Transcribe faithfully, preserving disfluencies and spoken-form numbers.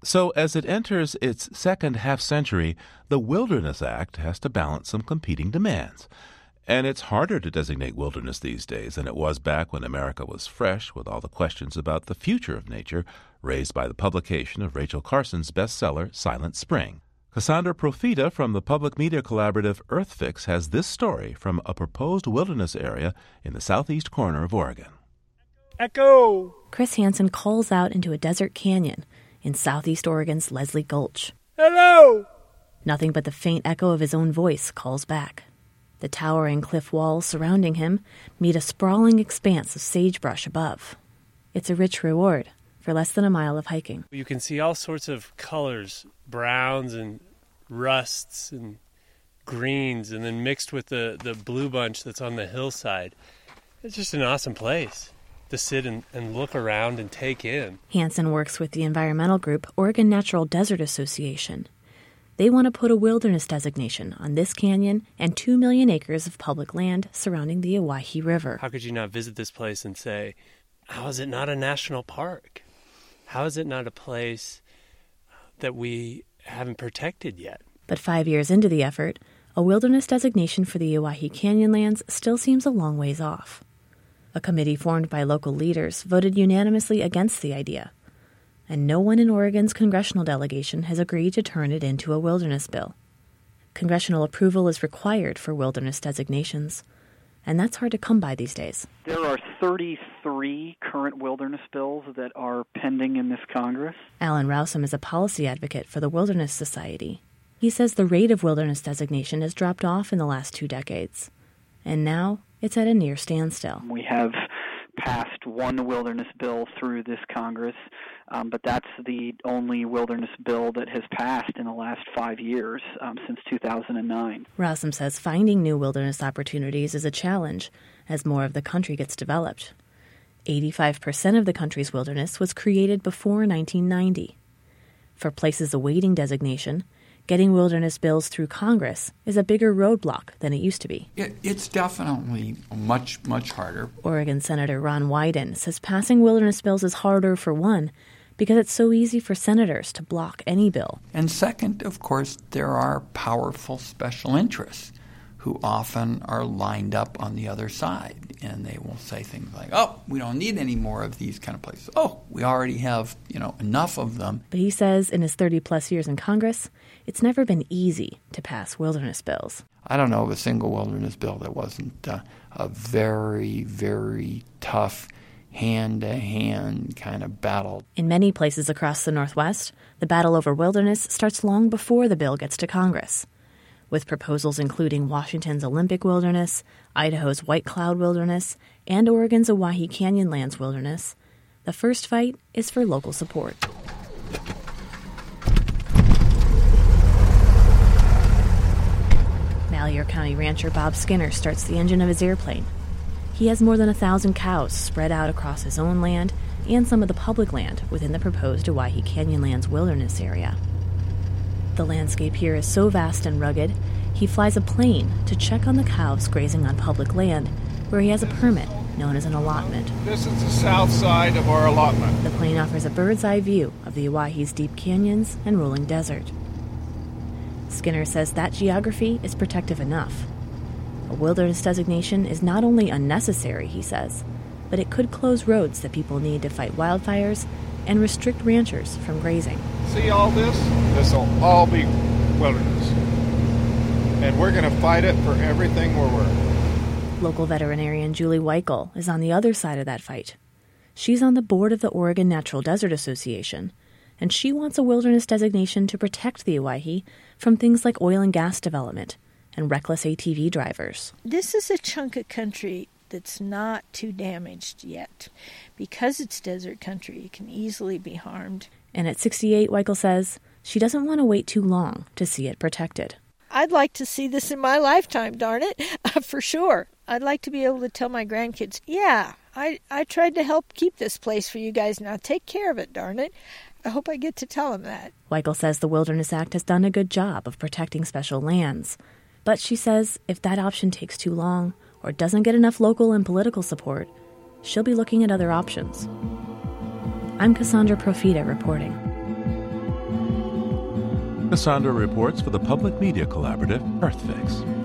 So as it enters its second half-century, the Wilderness Act has to balance some competing demands. And it's harder to designate wilderness these days than it was back when America was fresh with all the questions about the future of nature raised by the publication of Rachel Carson's bestseller, Silent Spring. Cassandra Profita from the public media collaborative EarthFix has this story from a proposed wilderness area in the southeast corner of Oregon. Echo! Chris Hansen calls out into a desert canyon in southeast Oregon's Leslie Gulch. Hello! Nothing but the faint echo of his own voice calls back. The towering cliff walls surrounding him meet a sprawling expanse of sagebrush above. It's a rich reward for less than a mile of hiking. You can see all sorts of colors, browns and rusts and greens, and then mixed with the, the blue bunch that's on the hillside. It's just an awesome place to sit and, and look around and take in. Hansen works with the environmental group Oregon Natural Desert Association. They want to put a wilderness designation on this canyon and two million acres of public land surrounding the Owyhee River. How could you not visit this place and say, how is it not a national park? How is it not a place that we haven't protected yet? But five years into the effort, a wilderness designation for the Owyhee Canyonlands still seems a long ways off. A committee formed by local leaders voted unanimously against the idea, and no one in Oregon's congressional delegation has agreed to turn it into a wilderness bill. Congressional approval is required for wilderness designations, and that's hard to come by these days. There are thirty-three current wilderness bills that are pending in this Congress. Alan Rousum is a policy advocate for the Wilderness Society. He says the rate of wilderness designation has dropped off in the last two decades, and now it's at a near standstill. We have passed one wilderness bill through this Congress, um, but that's the only wilderness bill that has passed in the last five years, um, since two thousand nine. Rousum says finding new wilderness opportunities is a challenge as more of the country gets developed. eighty-five percent of the country's wilderness was created before nineteen ninety. For places awaiting designation, getting wilderness bills through Congress is a bigger roadblock than it used to be. It, it's definitely much, much harder. Oregon Senator Ron Wyden says passing wilderness bills is harder, for one, because it's so easy for senators to block any bill. And second, of course, there are powerful special interests who often are lined up on the other side, and they will say things like, oh, we don't need any more of these kind of places. Oh, we already have, you know, enough of them. But he says in his thirty-plus years in Congress, it's never been easy to pass wilderness bills. I don't know of a single wilderness bill that wasn't uh, a very, very tough hand-to-hand kind of battle. In many places across the Northwest, the battle over wilderness starts long before the bill gets to Congress, with proposals including Washington's Olympic Wilderness, Idaho's White Cloud Wilderness, and Oregon's Owyhee Canyonlands Wilderness. The first fight is for local support. Malheur County rancher Bob Skinner starts the engine of his airplane. He has more than a thousand cows spread out across his own land and some of the public land within the proposed Owyhee Canyonlands Wilderness area. The landscape here is so vast and rugged, he flies a plane to check on the cows grazing on public land, where he has a permit known as an allotment. This is the south side of our allotment. The plane offers a bird's-eye view of the Owyhee's deep canyons and rolling desert. Skinner says that geography is protective enough. A wilderness designation is not only unnecessary, he says, but it could close roads that people need to fight wildfires and restrict ranchers from grazing. See all this? This will all be wilderness. And we're going to fight it for everything we're worth. Local veterinarian Julie Weichel is on the other side of that fight. She's on the board of the Oregon Natural Desert Association, and she wants a wilderness designation to protect the Owyhee from things like oil and gas development and reckless A T V drivers. This is a chunk of country that's not too damaged yet. Because it's desert country, it can easily be harmed. And at sixty-eight, Weichel says she doesn't want to wait too long to see it protected. I'd like to see this in my lifetime, darn it, for sure. I'd like to be able to tell my grandkids, yeah, I, I tried to help keep this place for you guys. Now take care of it, darn it. I hope I get to tell them that. Weichel says the Wilderness Act has done a good job of protecting special lands. But she says if that option takes too long or doesn't get enough local and political support, she'll be looking at other options. I'm Cassandra Profita reporting. Cassandra reports for the Public Media Collaborative, EarthFix.